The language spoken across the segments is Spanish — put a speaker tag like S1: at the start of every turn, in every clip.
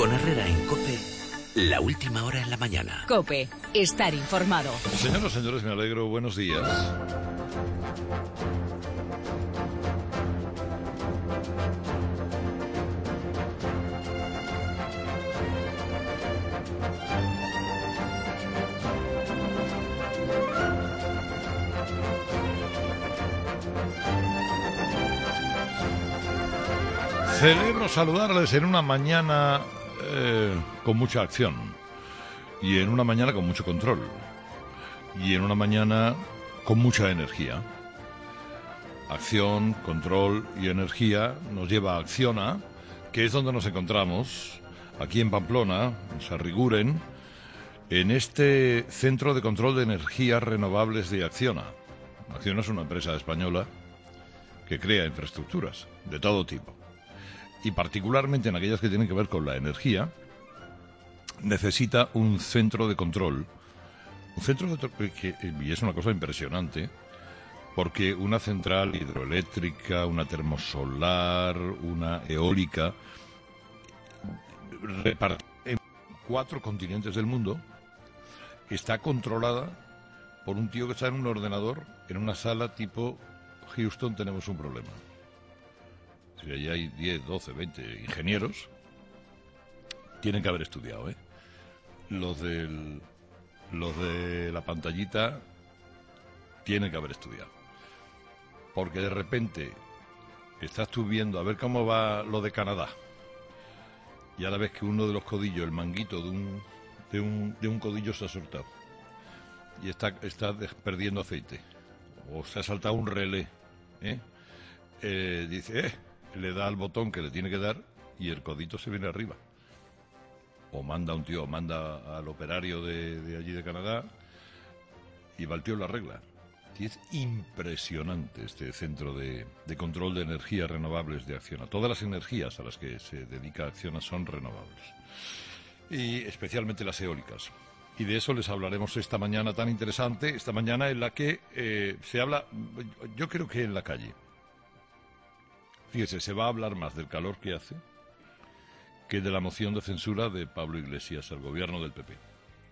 S1: Con Herrera en COPE, la última hora en la mañana.
S2: COPE, estar informado.
S3: Señoras y señores, me alegro. Buenos días. Celebro saludarles en una mañana con mucha acción y en una mañana con mucho control y en una mañana con mucha energía. Acción, control y energía nos lleva a Acciona, que es donde nos encontramos, aquí en Pamplona, en Sarriguren, en este Centro de Control de Energías Renovables de Acciona. Acciona es una empresa española que crea infraestructuras de todo tipo. Y particularmente en aquellas que tienen que ver con la energía, necesita un centro de control. Un centro de control y es una cosa impresionante, porque una central hidroeléctrica, una termosolar, una eólica, repartida en 4 continentes del mundo, está controlada por un tío que está en un ordenador, en una sala tipo Houston tenemos un problema. Si allí hay 10, 12, 20 ingenieros, tienen que haber estudiado, ¿eh? Los de la pantallita tienen que haber estudiado. Porque de repente estás tú viendo a ver cómo va lo de Canadá. Y ahora ves que uno de los codillos, el manguito de un codillo se ha soltado. Y está perdiendo aceite. O se ha saltado un relé, ¿eh? Dice, le da al botón que le tiene que dar y el codito se viene arriba. O manda un tío, manda al operario de allí de Canadá y va el tío la regla. Y es impresionante este centro de control de energías renovables de Acciona. Todas las energías a las que se dedica Acciona son renovables. Y especialmente las eólicas. Y de eso les hablaremos esta mañana tan interesante, esta mañana en la que se habla, yo creo que en la calle. Fíjese, se va a hablar más del calor que hace que de la moción de censura de Pablo Iglesias al gobierno del PP.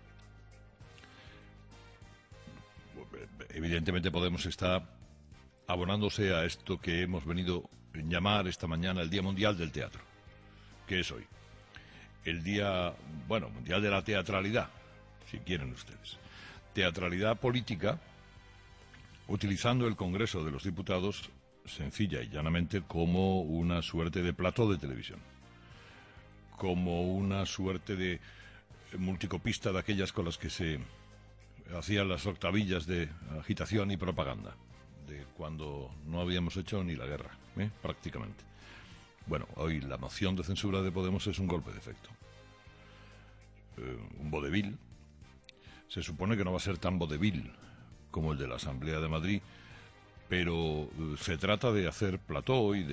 S3: Evidentemente Podemos está abonándose a esto que hemos venido a llamar esta mañana el Día Mundial del Teatro, que es hoy. El Día, Mundial de la Teatralidad, si quieren ustedes. Teatralidad política, utilizando el Congreso de los Diputados sencilla y llanamente como una suerte de plató de televisión, como una suerte de multicopista de aquellas con las que se hacían las octavillas de agitación y propaganda, de cuando no habíamos hecho ni la guerra, prácticamente. Bueno, hoy la moción de censura de Podemos es un golpe de efecto, un vodevil. Se supone que no va a ser tan vodevil como el de la Asamblea de Madrid, pero se trata de hacer plató y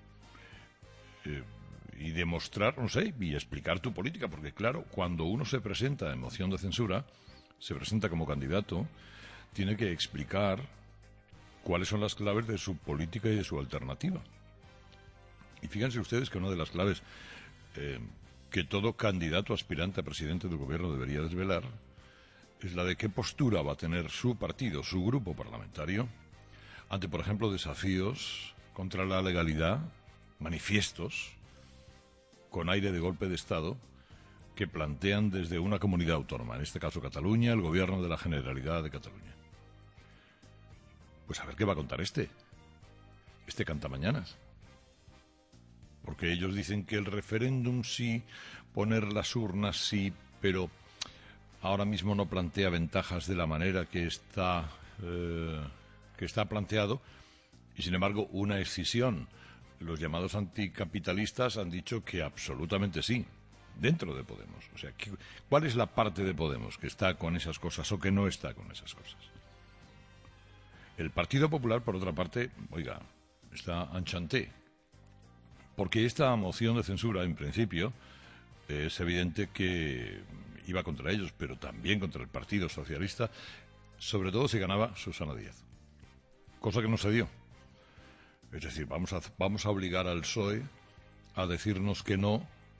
S3: de mostrar, no sé, y explicar tu política, porque claro, cuando uno se presenta en moción de censura, se presenta como candidato, tiene que explicar cuáles son las claves de su política y de su alternativa. Y fíjense ustedes que una de las claves que todo candidato aspirante a presidente del gobierno debería desvelar es la de qué postura va a tener su partido, su grupo parlamentario, ante, por ejemplo, desafíos contra la legalidad, manifiestos, con aire de golpe de Estado, que plantean desde una comunidad autónoma, en este caso Cataluña, el gobierno de la Generalidad de Cataluña. Pues a ver qué va a contar este cantamañanas. Porque ellos dicen que el referéndum sí, poner las urnas sí, pero ahora mismo no plantea ventajas de la manera que está planteado, y sin embargo una escisión. Los llamados anticapitalistas han dicho que absolutamente sí, dentro de Podemos. O sea, ¿cuál es la parte de Podemos que está con esas cosas o que no está con esas cosas? El Partido Popular, por otra parte, oiga, está enchanté, porque esta moción de censura, en principio, es evidente que iba contra ellos, pero también contra el Partido Socialista, sobre todo si ganaba Susana Díaz. Cosa que no se dio. Es decir, vamos a obligar al PSOE a decirnos que no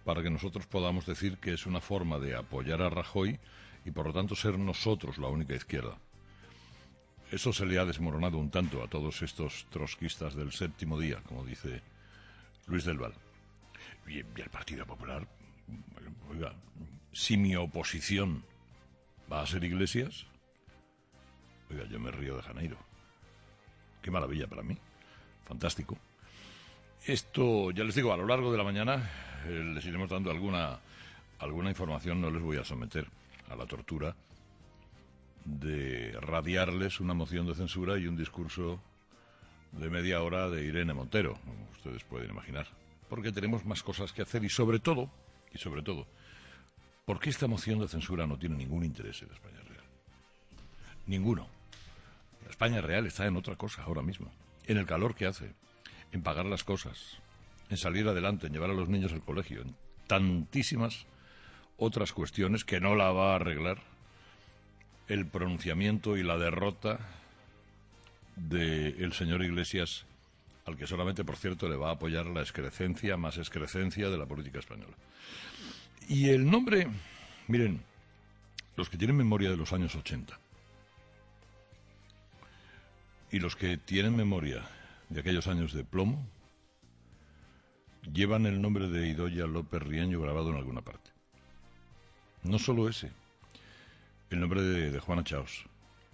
S3: para que nosotros podamos decir que es una forma de apoyar a Rajoy y por lo tanto ser nosotros la única izquierda. Eso se le ha desmoronado un tanto a todos estos trotskistas del séptimo día, como dice Luis del Val. Y el Partido Popular, oiga, si mi oposición va a ser Iglesias, oiga, yo me río de Janeiro. Qué maravilla para mí. Fantástico. Esto, ya les digo, a lo largo de la mañana les iremos dando alguna información. No les voy a someter a la tortura de radiarles una moción de censura y un discurso de media hora de Irene Montero, como ustedes pueden imaginar, porque tenemos más cosas que hacer y sobre todo, porque esta moción de censura no tiene ningún interés en la España real. Ninguno. La España real está en otra cosa ahora mismo, en el calor que hace, en pagar las cosas, en salir adelante, en llevar a los niños al colegio, en tantísimas otras cuestiones que no la va a arreglar el pronunciamiento y la derrota del señor Iglesias, al que solamente, por cierto, le va a apoyar la excrecencia, más excrecencia de la política española. Y el nombre, miren, los que tienen memoria de los años 80 y los que tienen memoria de aquellos años de plomo, llevan el nombre de Idoia López Riaño grabado en alguna parte. No solo ese, el nombre de Juana Chaos,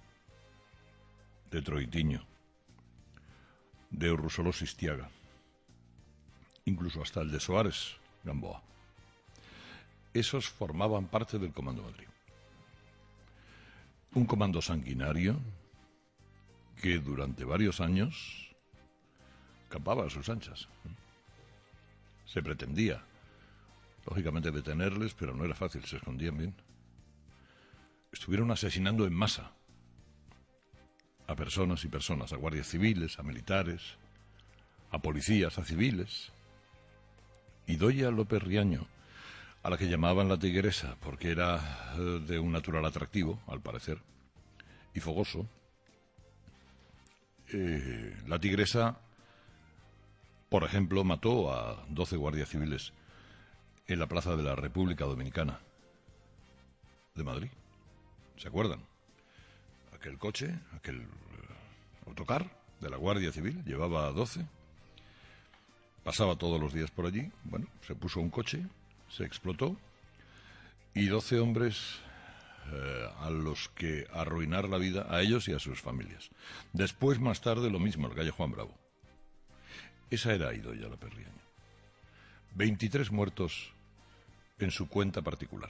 S3: de Troitiño, de Urrusolos Sistiaga, incluso hasta el de Soares Gamboa. Esos formaban parte del Comando Madrid. Un comando sanguinario que durante varios años campaba a sus anchas. Se pretendía, lógicamente, detenerles, pero no era fácil, se escondían bien. Estuvieron asesinando en masa a personas y personas, a guardias civiles, a militares, a policías, a civiles. Idoia López Riaño, a la que llamaban la tigresa porque era de un natural atractivo, al parecer, y fogoso. La tigresa, por ejemplo, mató a 12 guardias civiles en la Plaza de la República Dominicana de Madrid. ¿Se acuerdan? Aquel coche, aquel autocar de la Guardia Civil, llevaba a 12, pasaba todos los días por allí, bueno, se puso un coche, se explotó, y 12 hombres a los que arruinar la vida a ellos y a sus familias. Después, más tarde, lo mismo, el calle Juan Bravo. Esa era Idoia López Riaño. 23 muertos en su cuenta particular.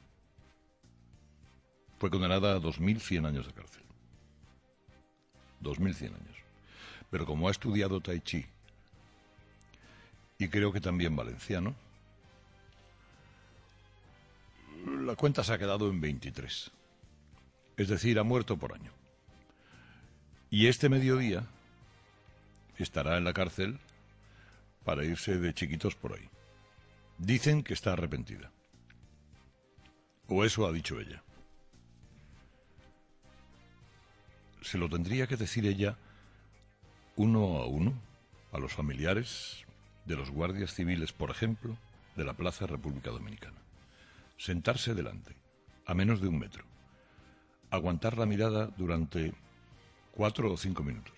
S3: Fue condenada a 2.100 años de cárcel. 2.100 años. Pero como ha estudiado Tai Chi, y creo que también valenciano, la cuenta se ha quedado en 23. Es decir, ha muerto por año. Y este mediodía estará en la cárcel para irse de chiquitos por ahí. Dicen que está arrepentida. O eso ha dicho ella. Se lo tendría que decir ella uno a uno a los familiares de los guardias civiles, por ejemplo, de la Plaza República Dominicana. Sentarse delante, a menos de 1 metro. Aguantar la mirada durante 4 o 5 minutos.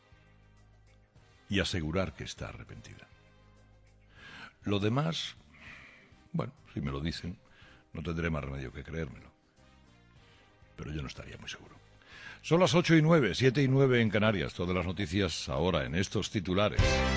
S3: Y asegurar que está arrepentida. Lo demás, bueno, si me lo dicen, no tendré más remedio que creérmelo. Pero yo no estaría muy seguro. Son las 8:09, 7:09 en Canarias. Todas las noticias ahora en estos titulares.